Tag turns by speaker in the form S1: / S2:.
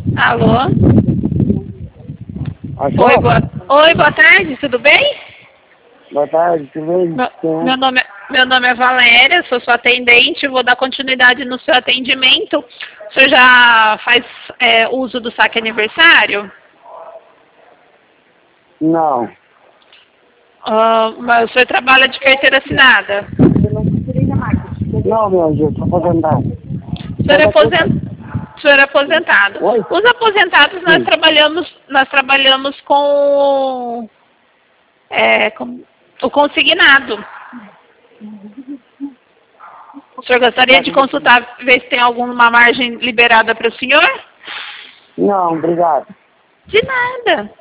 S1: Alô?
S2: Alô?
S1: Oi, boa tarde, tudo bem?
S2: Boa tarde, tudo bem?
S1: Meu nome é Valéria, sou sua atendente, vou dar continuidade no seu atendimento. O senhor já faz uso do saque aniversário?
S2: Não.
S1: Mas o senhor trabalha de carteira assinada?
S2: Não, meu anjo, eu sou aposentado.
S1: O senhor é aposentado.
S2: Oi?
S1: Os aposentados nós trabalhamos com o consignado. O senhor gostaria de consultar, ver se tem alguma margem liberada para o senhor?
S2: Não, obrigado.
S1: De nada.